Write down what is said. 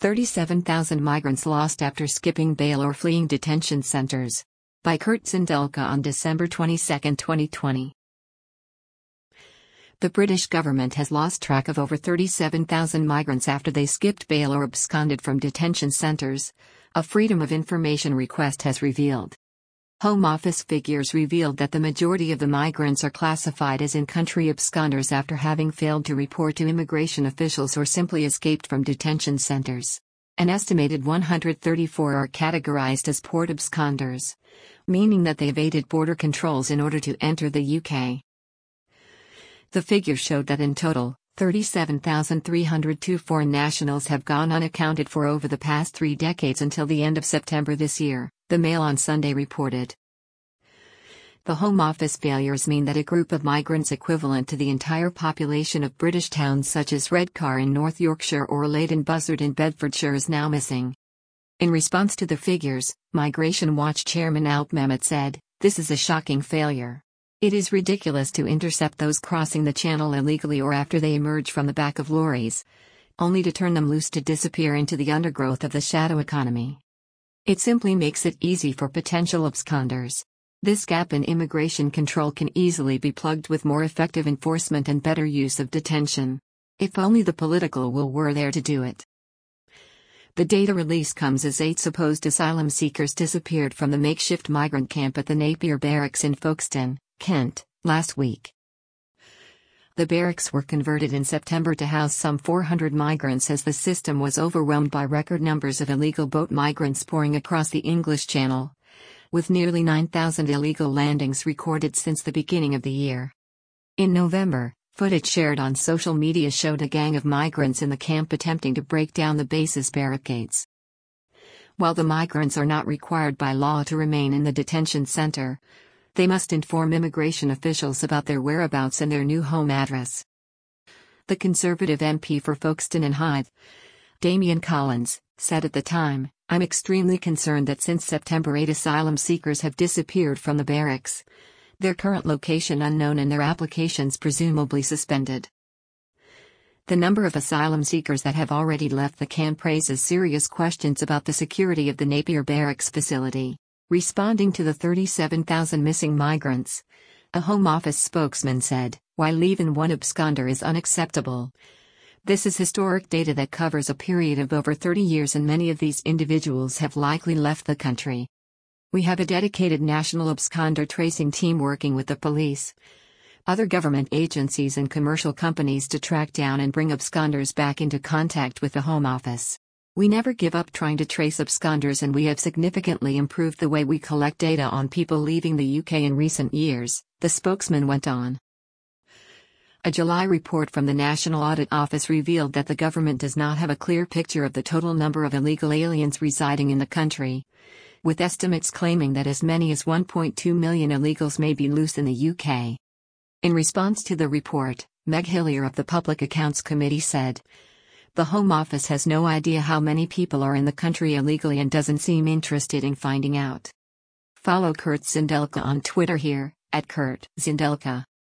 37,000 migrants lost after skipping bail or fleeing detention centers. By Kurt Zindelka on December 22, 2020. The British government has lost track of over 37,000 migrants after they skipped bail or absconded from detention centers, a Freedom of Information request has revealed. Home Office figures revealed that the majority of the migrants are classified as in-country absconders after having failed to report to immigration officials or simply escaped from detention centers. An estimated 134 are categorized as port absconders, meaning that they evaded border controls in order to enter the UK. The figure showed that in total, 37,302 foreign nationals have gone unaccounted for over the past 3 decades until the end of September this year, the Mail on Sunday reported. The Home Office failures mean that a group of migrants equivalent to the entire population of British towns such as Redcar in North Yorkshire or Leighton Buzzard in Bedfordshire is now missing. In response to the figures, Migration Watch Chairman Alp Mehmet said, "This is a shocking failure. It is ridiculous to intercept those crossing the channel illegally or after they emerge from the back of lorries, only to turn them loose to disappear into the undergrowth of the shadow economy. It simply makes it easy for potential absconders. This gap in immigration control can easily be plugged with more effective enforcement and better use of detention. If only the political will were there to do it." The data release comes as 8 supposed asylum seekers disappeared from the makeshift migrant camp at the Napier Barracks in Folkestone, Kent, last week. The barracks were converted in September to house some 400 migrants as the system was overwhelmed by record numbers of illegal boat migrants pouring across the English Channel, with nearly 9,000 illegal landings recorded since the beginning of the year. In November, footage shared on social media showed a gang of migrants in the camp attempting to break down the base's barricades. While the migrants are not required by law to remain in the detention center, they must inform immigration officials about their whereabouts and their new home address. The Conservative MP for Folkestone and Hythe, Damian Collins, said at the time, "I'm extremely concerned that since September 8 asylum seekers have disappeared from the barracks, their current location unknown and their applications presumably suspended." The number of asylum seekers that have already left the camp raises serious questions about the security of the Napier Barracks facility. Responding to the 37,000 missing migrants, a Home Office spokesman said, "While even one absconder is unacceptable, this is historic data that covers a period of over 30 years and many of these individuals have likely left the country. We have a dedicated national absconder tracing team working with the police, other government agencies and commercial companies to track down and bring absconders back into contact with the Home Office. We never give up trying to trace absconders and we have significantly improved the way we collect data on people leaving the UK in recent years," the spokesman went on. A July report from the National Audit Office revealed that the government does not have a clear picture of the total number of illegal aliens residing in the country, with estimates claiming that as many as 1.2 million illegals may be loose in the UK. In response to the report, Meg Hillier of the Public Accounts Committee said, "The Home Office has no idea how many people are in the country illegally and doesn't seem interested in finding out." Follow Kurt Zindelka on Twitter here, @Kurt Zindelka.